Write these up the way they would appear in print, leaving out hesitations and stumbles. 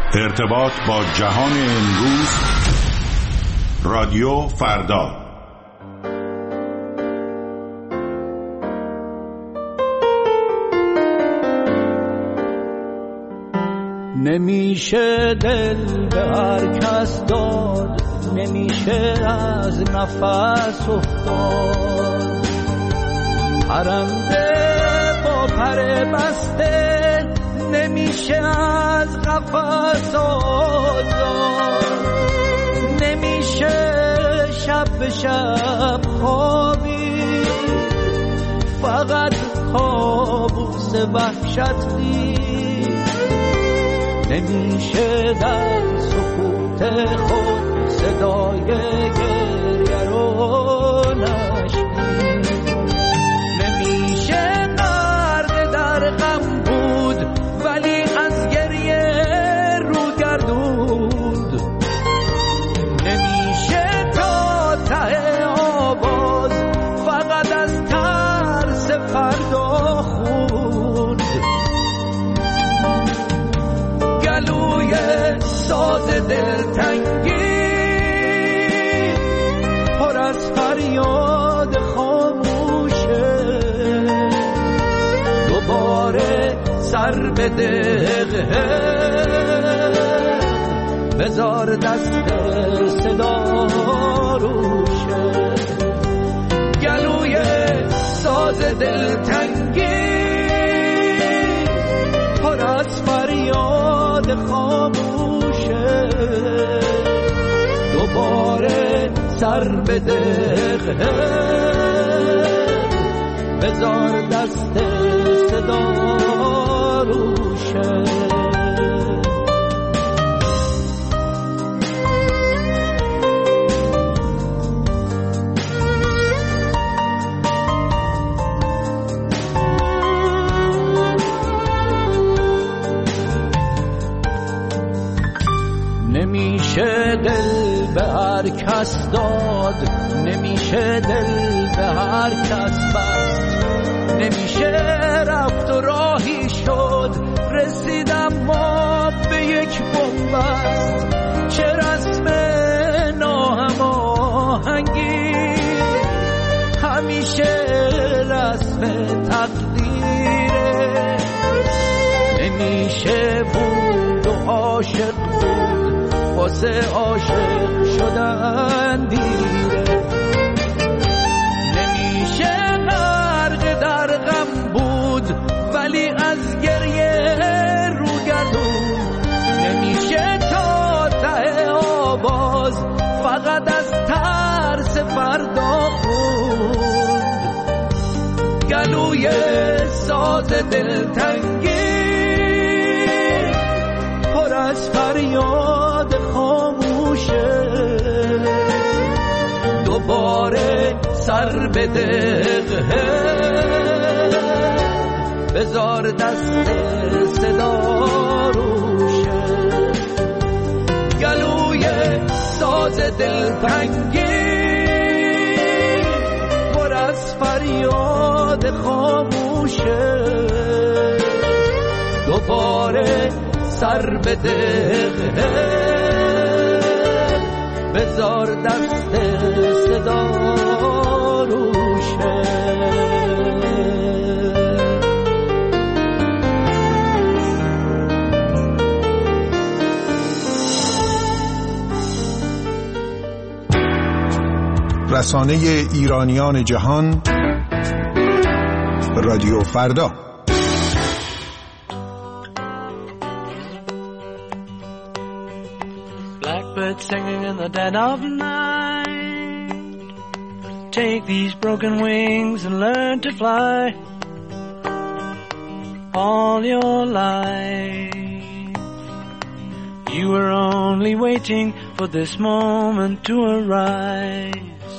ارتباط با جهان امروز. رادیو فردا. نمیشه دل به هر کس داد، نمیشه از نفس افتاد. پرنده با پر بسته نمیشه از قفس آزاد. نمیشه شب به شب خوابی، فقط کابوس وحشت دید. نمیشه در سکوت خود صدای گریه رو نشنید. نمیشه غرق در غم بود ولی از گریه رو گردود. نمیشه تا ته آواز فقط از ترس فردا خوند. گلوی ساز دلتنگی پر از فریاد خاموشه. دوباره سر به دقه بذار دست صدا روشه. گلوی ساز دلتنگی پر از فریاد خاموشه. دوباره سر به دقه بذار دست صدا روشه. نمیشه دل به هر کس داد، نمیشه دل به هر کس بست. نمیشه رفت و راهی شد رسیدم ما به یک بنبست. چه رسم ناهماهنگی همیشه رسم تقدیره. نمیشه بود و عاشق بود واسه عاشق شدن دیره. نمیشه غرق در غم بود ولی از گریه رو گردون. نمیشه تا ته آواز فقط از ترس فردا خوند. گلوی ساز دلتنگی پر از فریاد خاموشه. دوباره سر به دقه بذار دست صدا روشه. گلوی ساز دلتنگی پر از فریاد خاموشه. دوباره سر به دقه بذار دست صدا روشه. رسانه ایرانیان جهان، رادیو فردا. Blackbird singing in the dead of night. Take these broken wings and learn to fly. All your life you were only waiting for this moment to arise.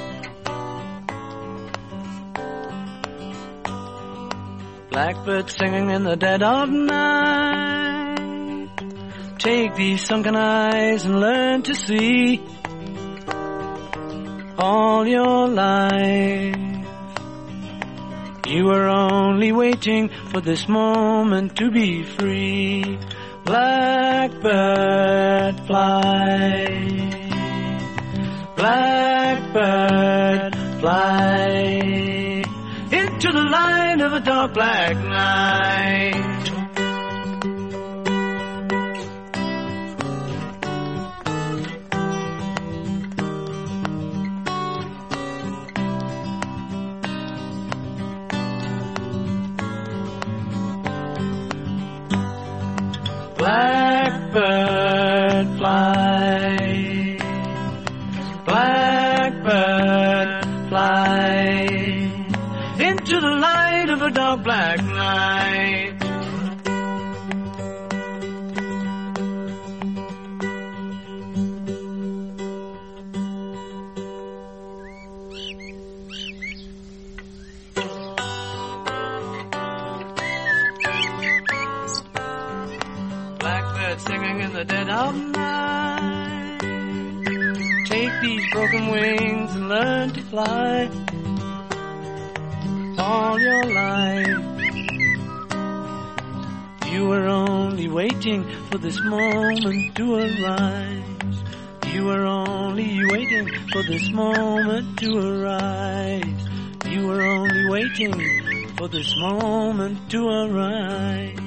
Blackbird singing in the dead of night. Take these sunken eyes and learn to see. All your life you were only waiting for this moment to be free. Black Blackbird fly, blackbird fly into the light of a dark black night. Blackbird fly, blackbird fly into the light of a dark black night. Singing in the dead of night. Take these broken wings and learn to fly. All your life you were only waiting for this moment to arise. You were only waiting for this moment to arise. You were only waiting for this moment to arise.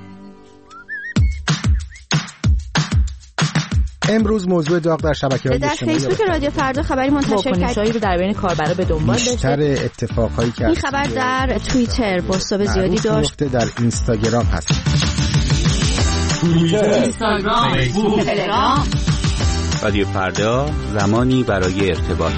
امروز موضوع داغ در شبکه‌های اجتماعی در فیسبوک رادیو فردا خبری منتشر کرد رو در بین کاربرا به دنبال داشته. بیشتر اتفاقایی که این خبر در توییتر پست‌های زیادی داشت. در اینستاگرام هست. اینستاگرام، فیسبوک، تلگرام. رادیو فردا، زمانی برای ارتباط.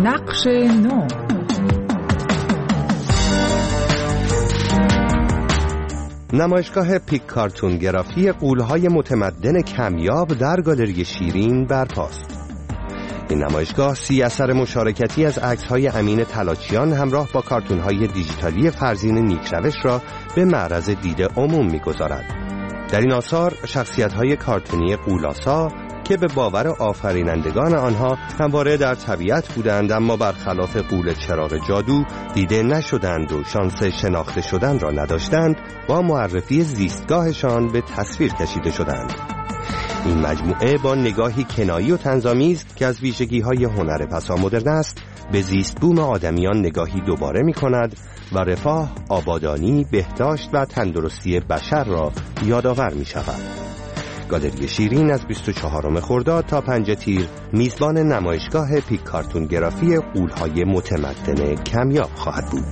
نقش نو. نمایشگاه پیک کارتونگرافی غول‌های متمدن کمیاب در گالری شیرین برپاست. این نمایشگاه 30 اثر مشارکتی از عکس‌های امین تلاچیان همراه با کارتون‌های دیجیتالی فرزین نیکروش را به معرض دید عموم می‌گذارد. در این آثار شخصیت‌های کارتونی غول‌آسا که به باور آفرینندگان آنها همواره در طبیعت بودند اما برخلاف غول چراغ جادو دیده نشدند و شانس شناخته شدن را نداشتند، با معرفی زیستگاهشان به تصویر کشیده شدند. این مجموعه با نگاهی کنایی و طنزآمیز که از ویژگی‌های هنر پسامدرن است، به زیست بوم آدمیان نگاهی دوباره می‌کند و رفاه، آبادانی، بهداشت و تندرستی بشر را یادآور می‌شود. گالری شیرین از 24 خرداد تا 5 تیر میزبان نمایشگاه پیک کارتونگرافی غول‌های متمدن کمیاب خواهد بود.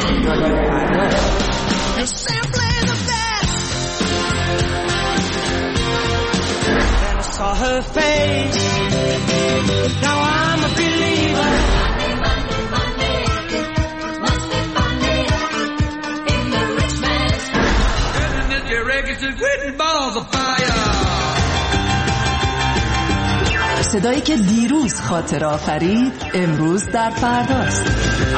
Saw her face. Now I'm a believer. Monday, must be Monday in the rich man's house. And if your records are written balls of fire. صدایی که دیروز خاطره آفرید امروز در پرداست.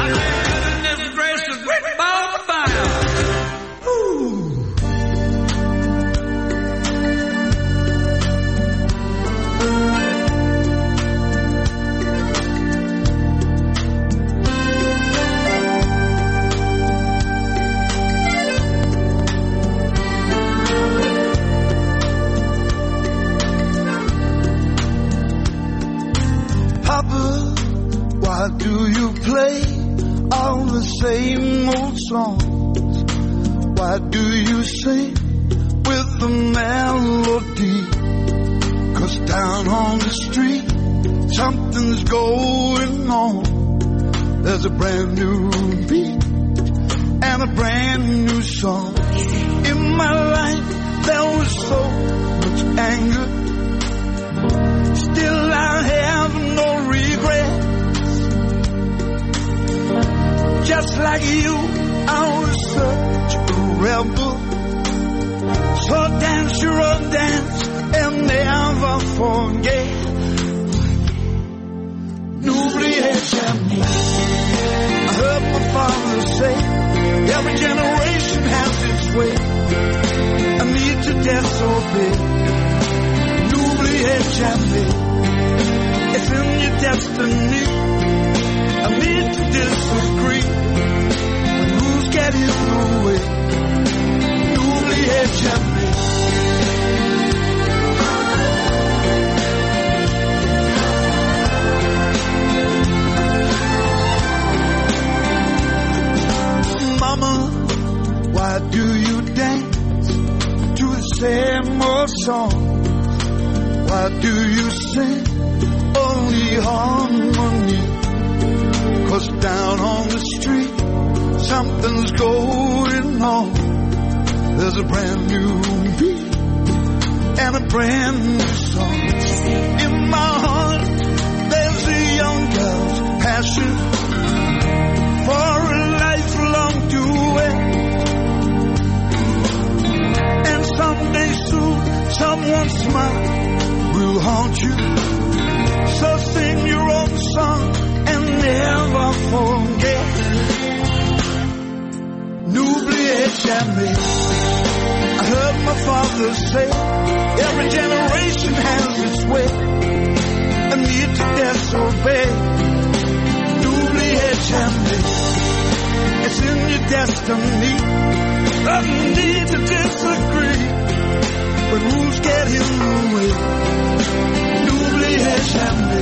Why do you play all the same old songs? Why do you sing with the melody? 'Cause down on the street something's going on. There's a brand new beat and a brand new song. In my life there was so much anger. Still I have no regret. Just like you, I was such a rebel. So dance your own dance and never forget. N'oubliez jamais. I heard my father say, every generation has its way. I need to disobey. N'oubliez jamais. It's in your destiny. I need to disagree. When rules get in the way, n'oubliez jamais. Mama, why do you dance to the same old song? Why do you sing only harmony? 'Cause down on the street something's going on. There's a brand new beat and a brand new song. In my heart there's a young girl's passion for a lifelong duet. And someday soon someone's smile will haunt you. So sing your own song and never forget. N'oubliez jamais. I heard my father say, every generation has its way. I need to disobey. N'oubliez jamais. It's in your destiny. I need to disagree. When rules get in the way. N'oubliez jamais.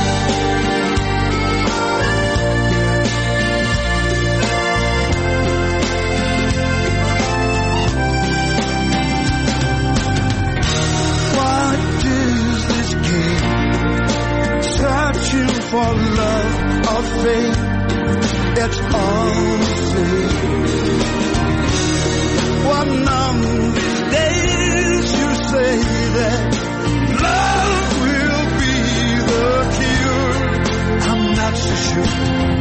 Searching for love or faith, it's all the same. One of these days you say that love will be the cure. I'm not so sure.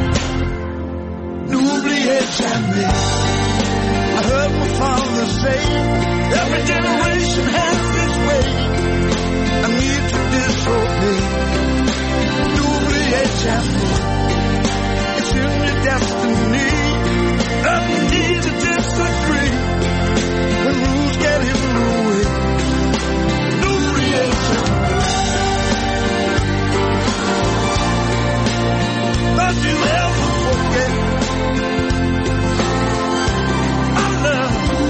N'oubliez jamais. I heard my father say, every generation has its way. I need to disobey. N'oubliez jamais. It's in your destiny. I need to disagree. When rules get in the way. N'oubliez jamais. Don't you ever forget. I love you.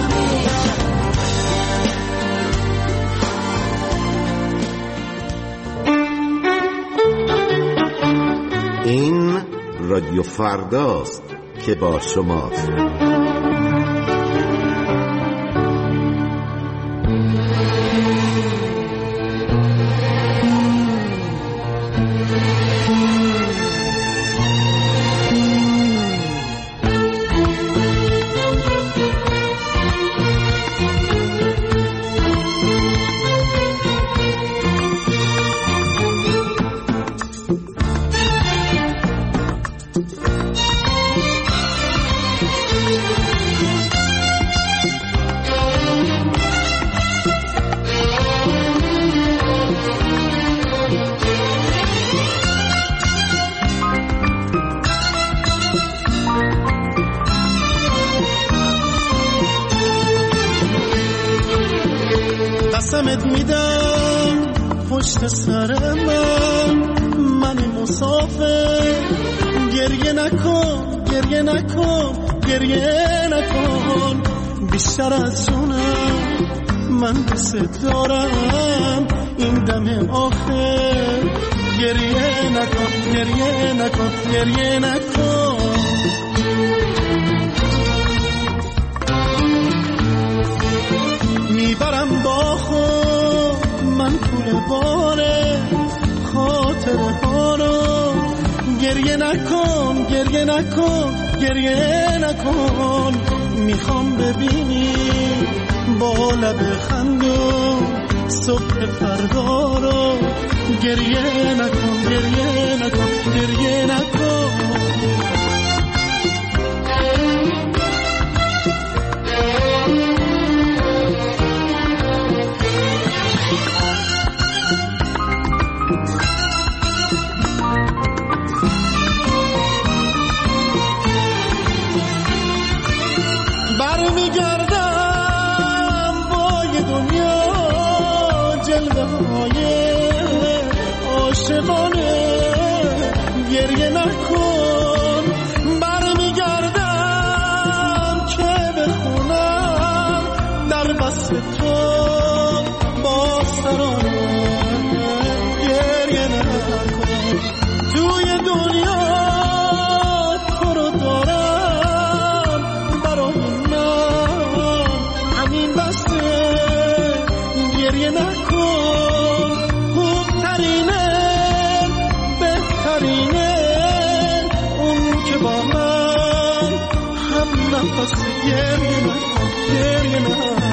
این رادیو فرداست که با شماست. قسمت میدم پشت سر من مسافر گریه نکن گریه نکن گریه نکن بیشتر از جونم من دوست دارم این دم آخر گریه نکن گریه نکن گریه نکن میبرم با خود من پول باره خاطره ها رو گریه نکن گریه نکن گریه نکن میخوام ببینی با لب خندون صبح فردا رو گریه نکن گریه نکن گریه نکن گریه نکن برمیگردم که بخونم در وصل تو با سرانه گریه نکن توی دنیا تو رو دارم برای من همین بسه گریه نکن خوبترینه بهترینه اون که با من هم نفس گریه نکن گریه نکن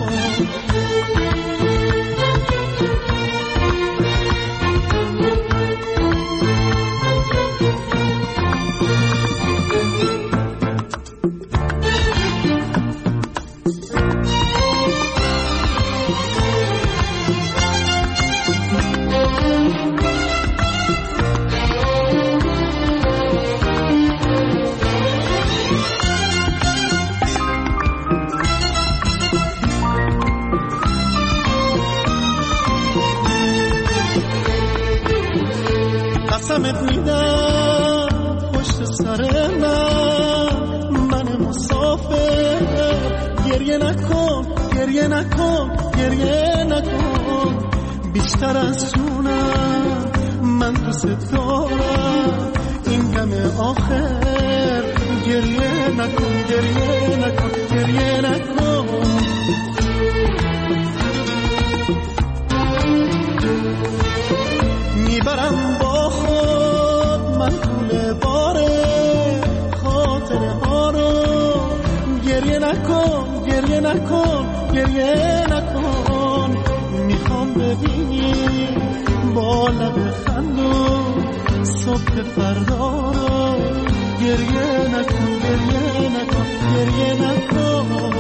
قسمت میدم پشت سر من مسافر گریه نکن گریه نکن گریه نکن بیشتر از جونم من دوست دارم این دم آخر گریه نکن گریه نکن گریه نکن میبرم با خود من پول باره خاطره ها رو گریه نکن گریه نکن گریه نکن میخوام ببینی با لب خندون صبح فردا رو گریه نکن گریه نکن گریه نکن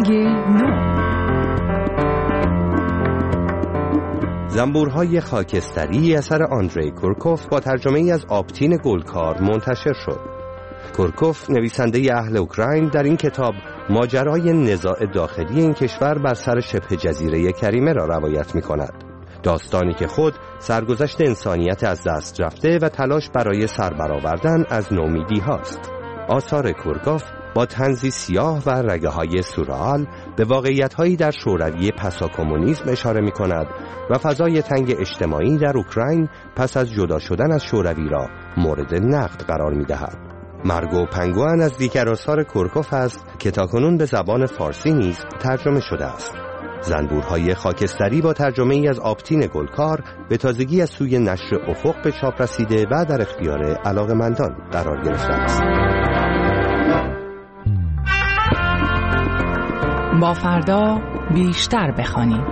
رنگ نو. زنبورهای خاکستری اثر آندری کورکوف با ترجمه ای از آبتین گلکار منتشر شد. کورکوف نویسنده اهل اوکراین در این کتاب ماجرای نزاع داخلی این کشور بر سر شبه جزیره کریمه را روایت می کند. داستانی که خود سرگذشت انسانیت از دست رفته و تلاش برای سربرآوردن از نومیدی هاست. آثار کورکوف با طنزی سیاه و رگه‌های سورئال به واقعیت‌هایی در شوروی پسا کمونیسم اشاره می‌کند و فضای تنگ اجتماعی در اوکراین پس از جدا شدن از شوروی را مورد نقد قرار می‌دهد. مرگ و پنگوئن از دیگر آثار کورکوف است که تاکنون به زبان فارسی نیز ترجمه شده است. زنبورهای خاکستری با ترجمه ای از آبتین گلکار به تازگی از سوی نشر افق به چاپ رسیده و در اختیار علاقه‌مندان قرار گرفته است. با فردا بیشتر بخوانیم.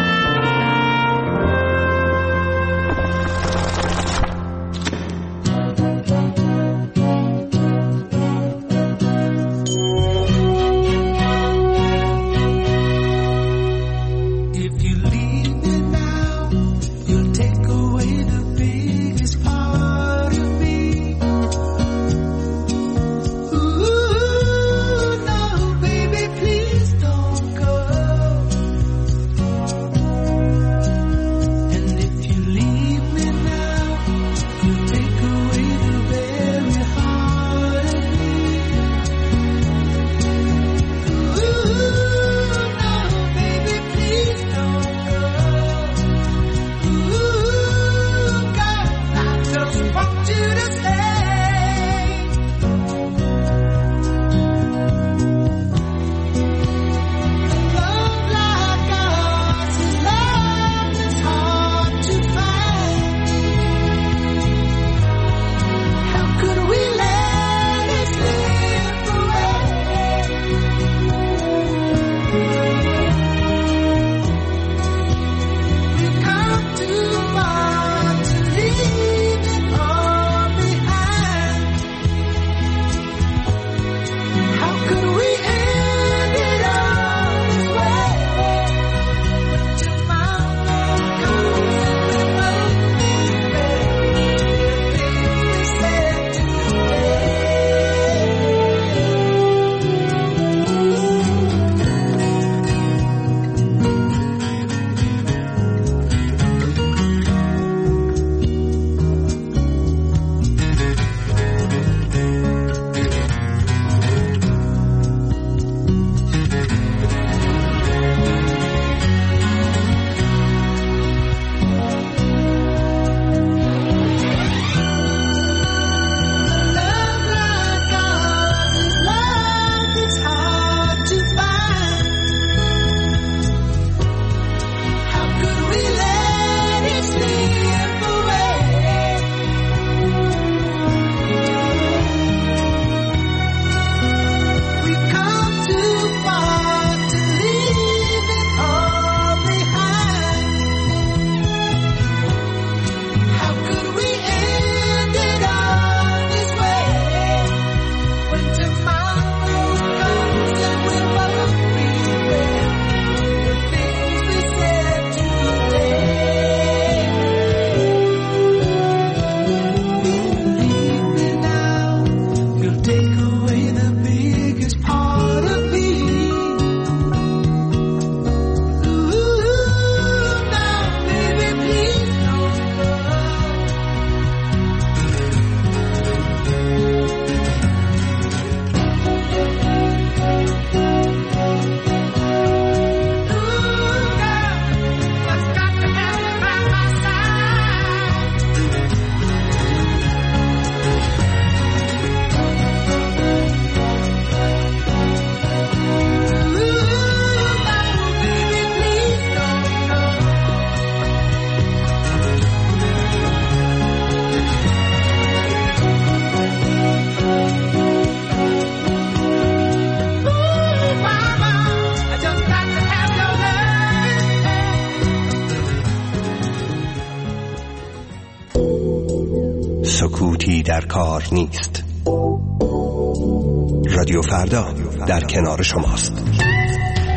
سکوتی در کار نیست. رادیو فردا در کنار شماست.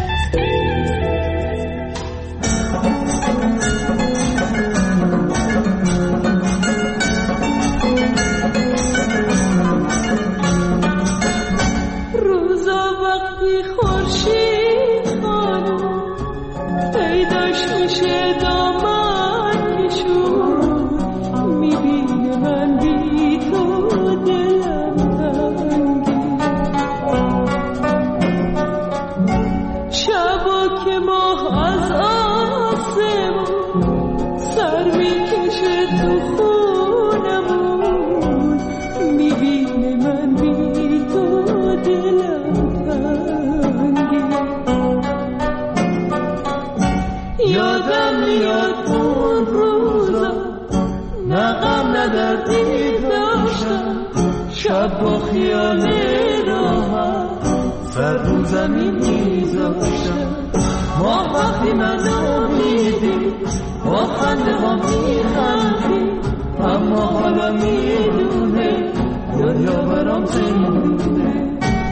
با خیال راحت سر رو زمین میذاشتم. ما وقتی من امیدی با خنده ها میخندی، اما حالا میدونه دنیا برام زندونه.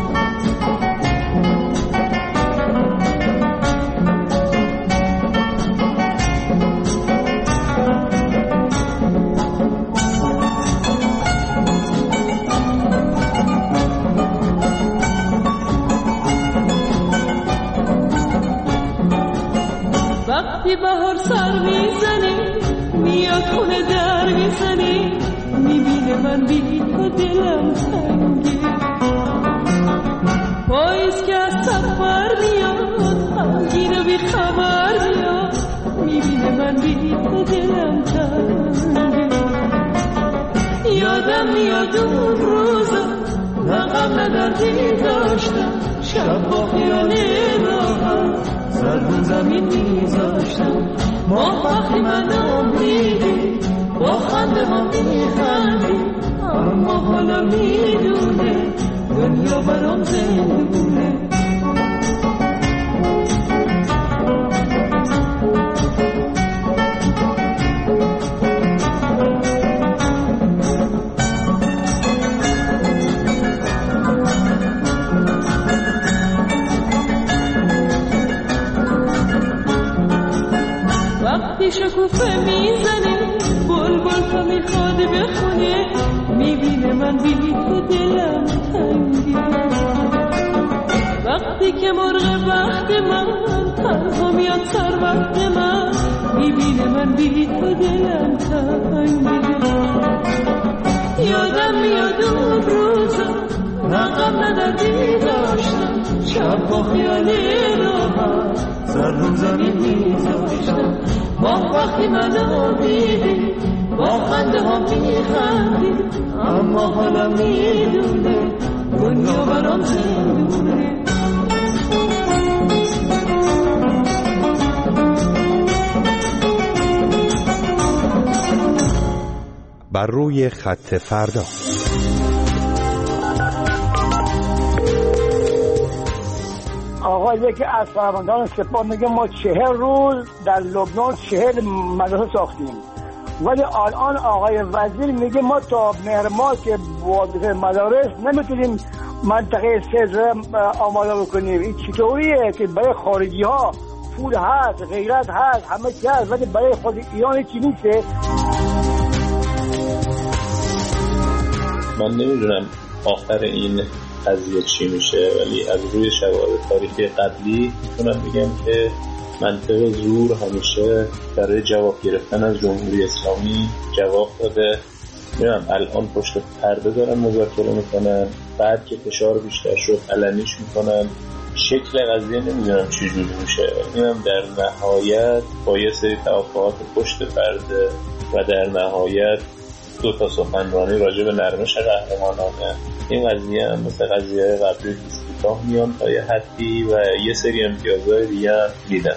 وقتی بهار سر میزنی میاد خونه در میزنی، میبینه من بی تو دلم تنگی. پاییز که از سفر میاد غمگین و بی خبر میاد، میبینه من بی تو دلم تنگی. یادم میاد اون روزا نه غم نه دردی داشتم، شب با خیال راحت سر رو زمین میذاشتم. ما وقتی من امیدی با خنده ها میخندی، اما حالا میدونه دنیا برام زندونه. وقتی شکوفه میزنی بلبل تو میخواد بخونه، میبینه من بی تو دلم تنگی. وقتی که مرغ وقت من تنها میاد سر وقت من، میبینه من بی تو دلم تنگی. یادم میاد اون روزا نه غم نه دردی داشتم، شب با خیال راحت سر رو زمین میذاشتم. ما وقتی من امیدی با خنده ها میخندی، اما حالا میدونه دنیا برام زندونه. بر روی خط فردا. آقا یکی از فرماندهان سپاه میگه ما 40 روز در لبنان 40 مدرسه ساختیم، ولی الان آقای وزیر میگه ما تا مهر ماه که واجد مدارس نمیتونیم منطقه سر آماده بکنیم. این چطوریه که برای خارجی ها پول هست، غیرت هست، همه چی هست، ولی برای خود ایران چی نیسته؟ من نمیدونم آخر این قضیه چی میشه، ولی از روی شواهد تاریخی قبلی میتونم بگم که منطق زور همیشه برای جواب گرفتن از جمهوری اسلامی جواب داده. میدونم الان پشت پرده دارن مذاکره میکنن، بعد که فشار بیشتر شد علنیش میکنن. شکل قضیه نمیدونم چی جوری میشه، میدونم در نهایت با یه سری توافقات پشت پرده و در نهایت 2 سخنرانی راجع به نرمش قهرمانانه این قضیه هم مثل قضیه قبلی کوتاه میان تا یه حدی و یه سری امتیازهای دیگه دیدن.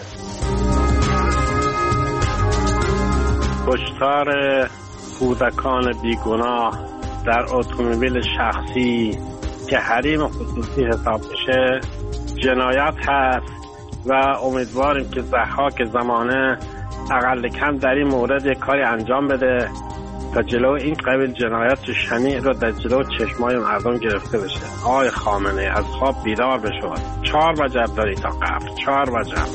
کشتار کودکان بیگناه در اتومبیل شخصی که حریم خصوصی حساب میشه جنایت هست و امیدواریم که ضحاک زمانه اقل کم در این مورد یک کاری انجام بده تا جلو این قبیل جنایت شنیع رو در جلو چشمای مردم گرفته بشه. آقای خامنه‌ای از خواب بیدار بشو. 4 وجب داری تا قبر، 4 وجب.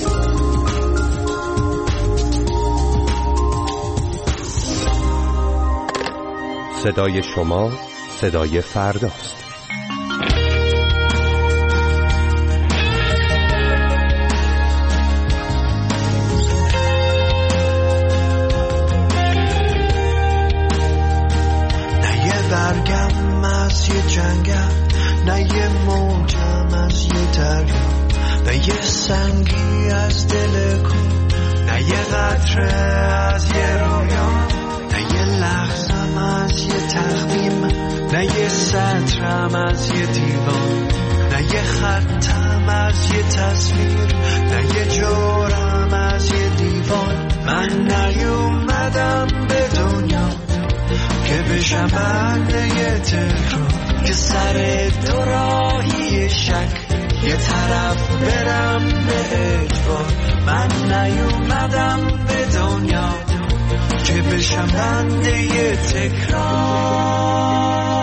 صدای شما صدای فرداست. برگم از یه جنگم، نه یه موجم از یه دریا، نه یه سنگی از دل کن، نه یه قطره از یه رویا، نه یه لحظم از یه تقویم، نه یه سطرم از یه دیوان، نه یه خطم از یه تصویر، نه یه جورم از یه دیوان. من نیومدم به دنیا که بشم بنده یه تکرار، که سر دوراهی شک یه طرف برم به اجبار. من نیومدم به دنیا که بشم بنده یه تکرار.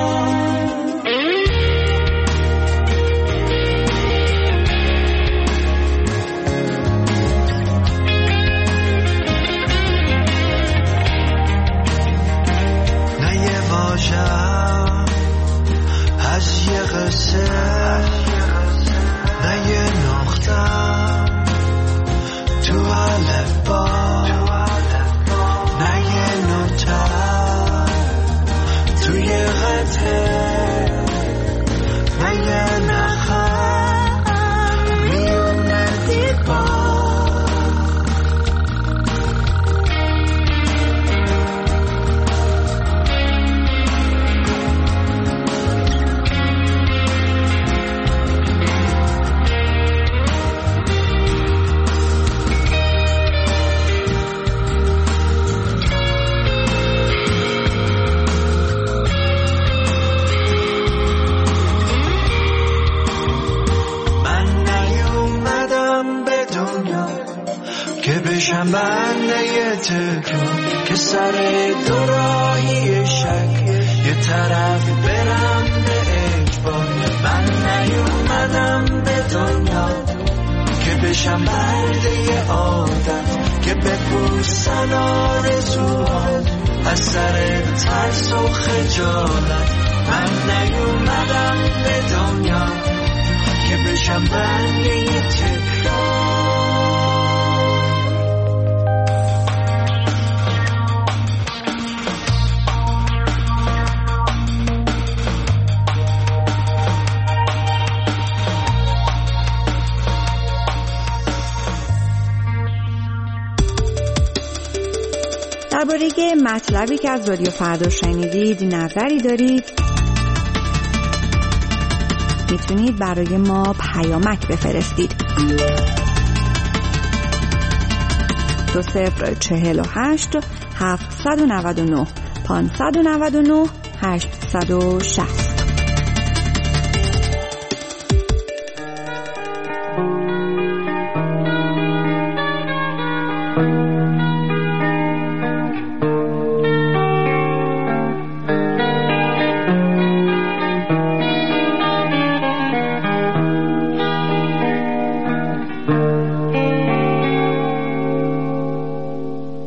نه یه واژه‌ام از یه قصه، نه یه نقطه‌ام تو الفبا، نه یه نوته‌ام توی قطعه، نه یه نخم میونه دیوار. بشم بنده یه تکرار که سر دوراهی شک یه طرف برم به اجبار. من نیومدم به دنیا که بشم بنده یه عادت که بپوسن آرزوها از سر ترس و خجالت. من نیومدم به دنیا که بشم بنده یه تکرار. درباره مطلبی که از رادیو فردا شنیدید نظری دارید میتونید برای ما پیامک بفرستید. 2048 799 599 860.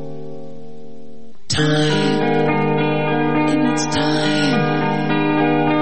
Time, in its time.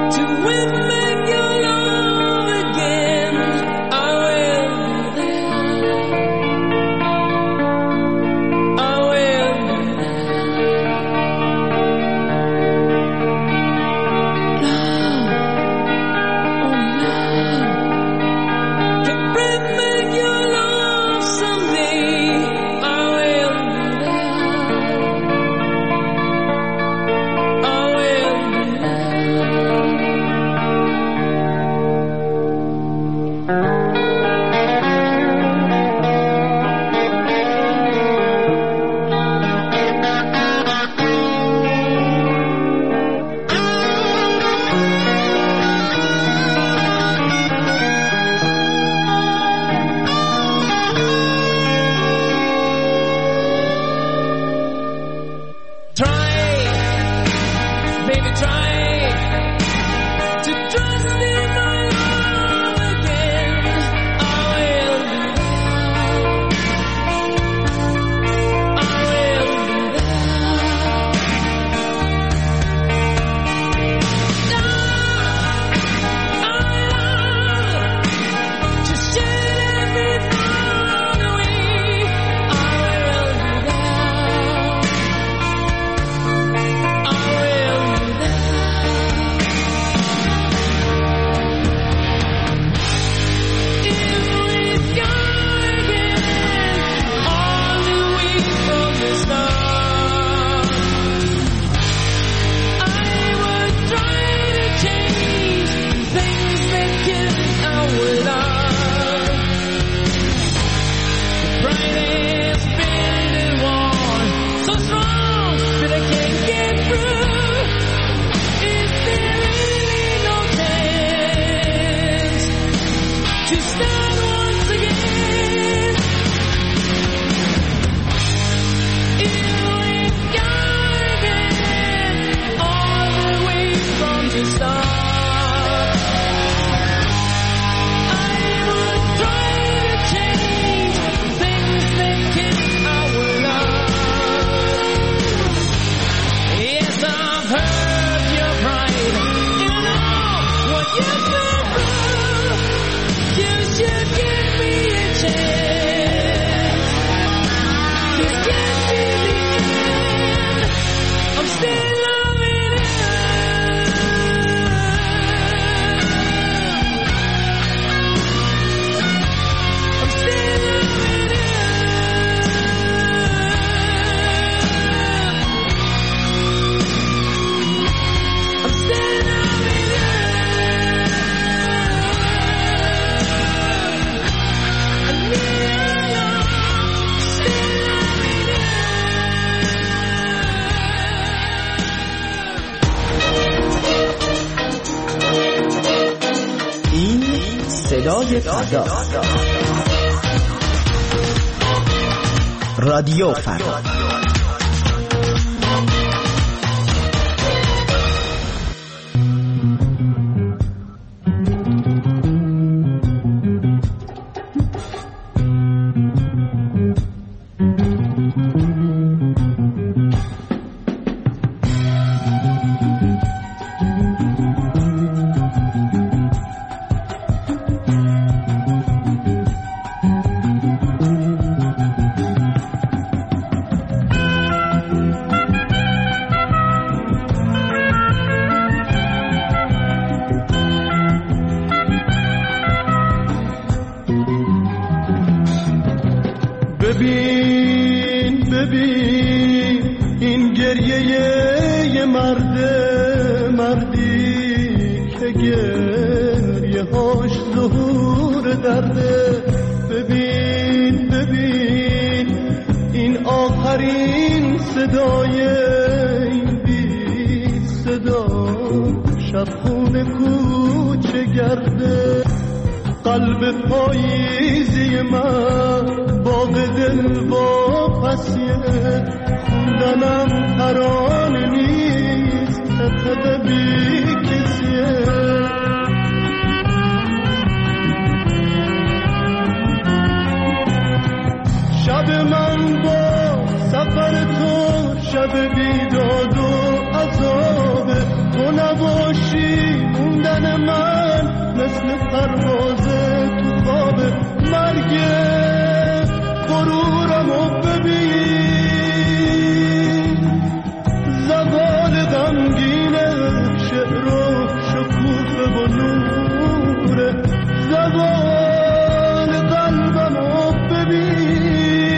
صدای فردا، رادیو فردا. ببین این گریه یه مردی که گریه هاش ظهور درده. ببین این آخرین صدای این بی صدا شبخونه کوچه گرده. قلب پاییزی من باغ دل واپسیه، خوندنم ترانه نیست تقد بی کسیه. شب من با سفر تو شب بیداد و عذابه، تو نباشی موندن من مثل پرواز تو خوابه. مرگ غرورمو ببین، زوال غمگینه، شعر و شکوفه و نوره. زوال قلبمو ببین،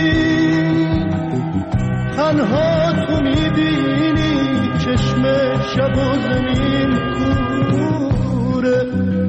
تنها تو میبینی چشم شب و زمین کوره.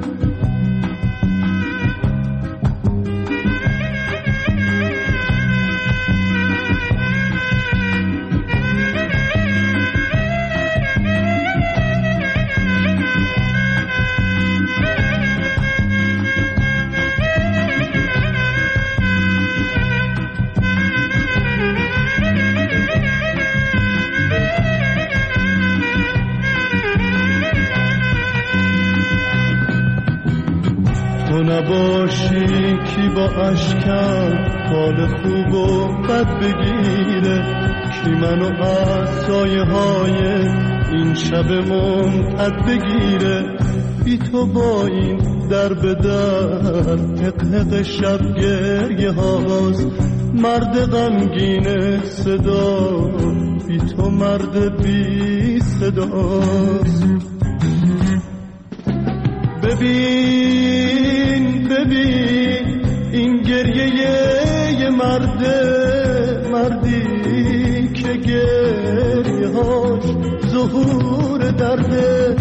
تو نباشی کی با اشکم حال خوب و بد بگیره، کی منو از سایه های این شب ممتد بگیره. بی تو با این در به در حق شب گریه هاست، مرد غمگین صدا بی تو مرد بی صداست. ببین این گریه یه مردی که گریه هاش ظهور درده.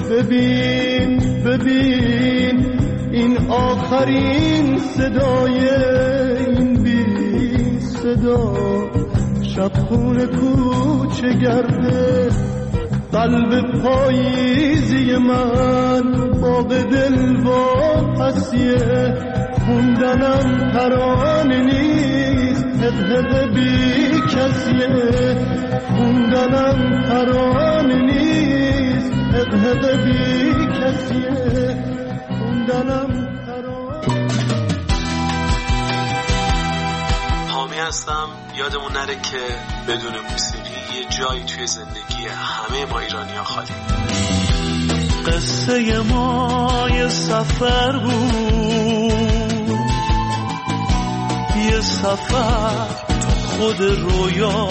ببین این آخرین صدای این بی صدا شبخونه کوچه گرده. قلب پاییزی من باغ دل واپسیه، خوندنم ترانه نیست حق بی کسیه. خوندنم ترانه نیست حق بی کسیه. خوندنم حامی هستم. یادمون نره که بدون موسیقی یه جایی توی زندگی همه ما ایرانی‌ها خالی. قصه ما یه سفر بود، یه سفر تو خود رویا.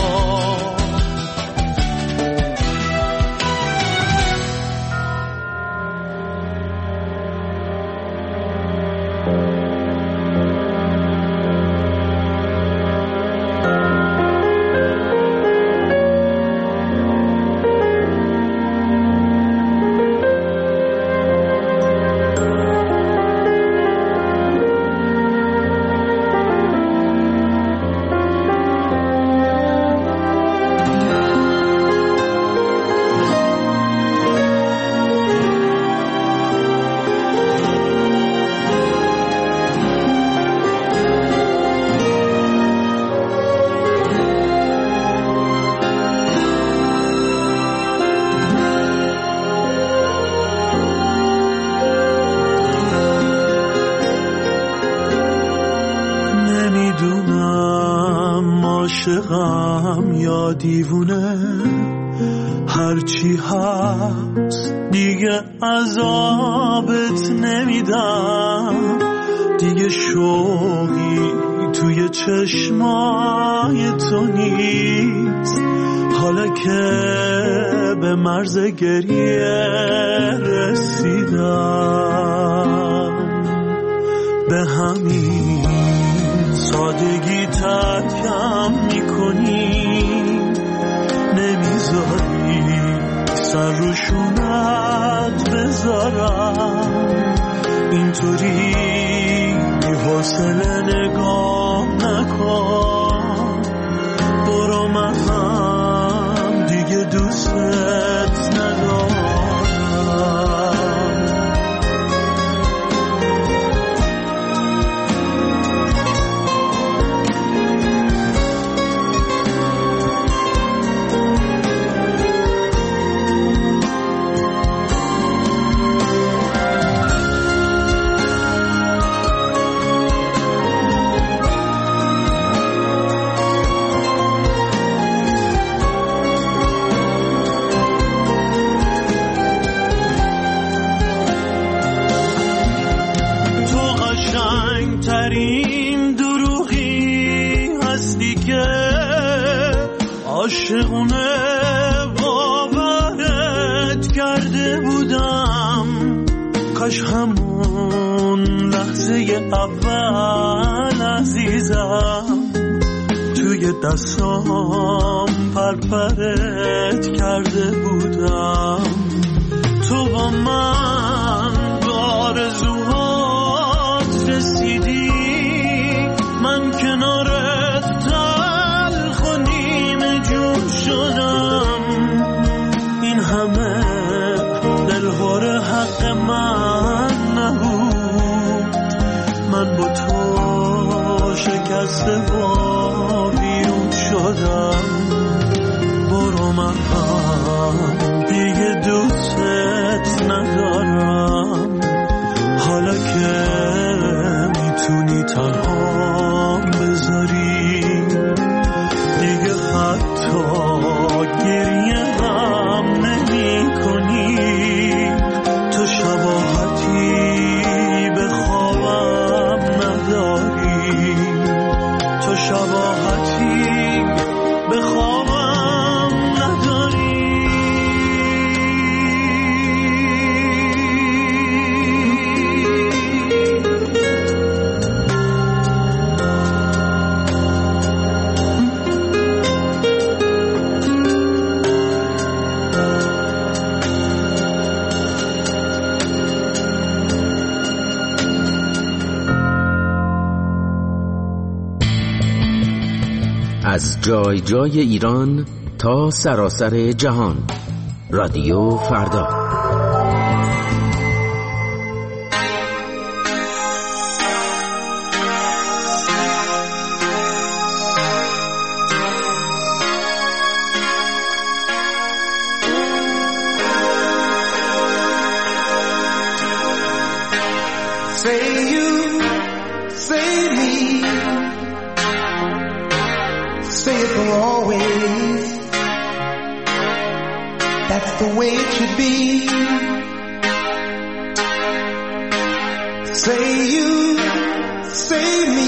عاشقم یا دیوونه، هرچی هست دیگه عذابت نمیدم، دیگه شوقی توی چشمای تو نیست، حالا که به مرز گریه رسیدم، به همین سادگی ترکم میکنی، نمیذاری سر روشونت بذارم، اینطوری حوصله نگاه نکن، برو من هم دیگه دوستت ندارم. عاشقونه باورت کرده بودم، کاش همون لحظه اول عزیزم توی دستام پرپرت کرده بودم، تو با من به آرزوهات رسیدی، من کنارت تلخ و نیمه جون شدم، این همه دلهوره حق من نبود، من با تو شکسته و بیرون شدم، برو من هم دیگه دوستت ندارم، حالا که میتونی تنها بذاری، دیگه حتی گریه غم نمی کنی، تو شباهتی به خوابم نداری، تو شباهتی به خوابم نداری. از جای جای ایران تا سراسر جهان، رادیو فردا. Say you, say me, say it for always, that's the way it should be, Say you, say me,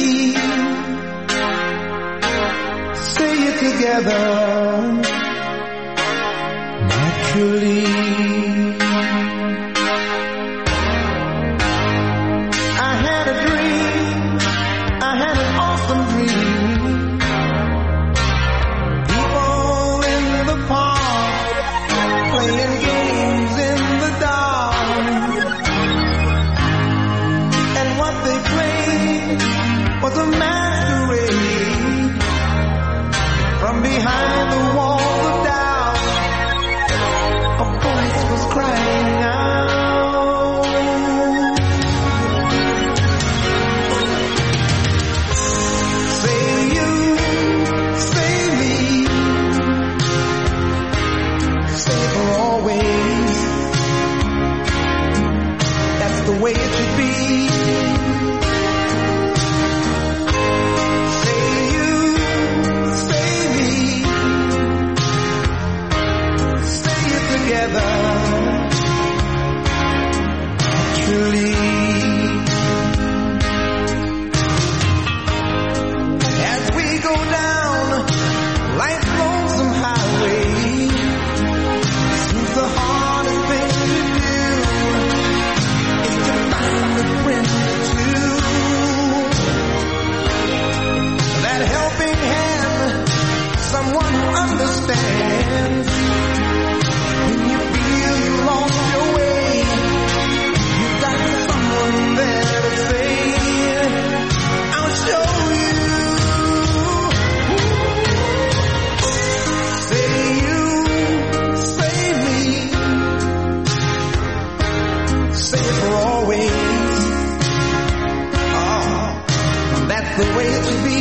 say it together naturally. I had a dream, I had an awesome dream. People in the park playing games in the dark, and what they played was a masquerade. From behind the walls of doubt, a voice was crying out. Say you, say me, say for always. That's the way it should be. Say you, say me, say it together naturally. As we go down life's lonesome highway, seems the hardest thing to do is to find a friend or two. That helping hand, someone who understands. When you feel you lost your way, you got someone there to say, I'll show you. Say you, say me, say it for always. Oh, that's the way it should be.